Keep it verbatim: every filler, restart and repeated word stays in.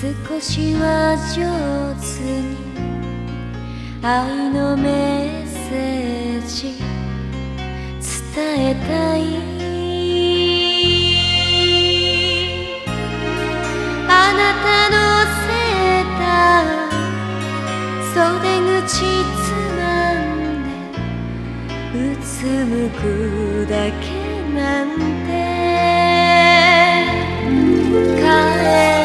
少しは上手に愛のメッセージ伝えたい。あなたのセーター袖口つまんでうつむくだけなんて帰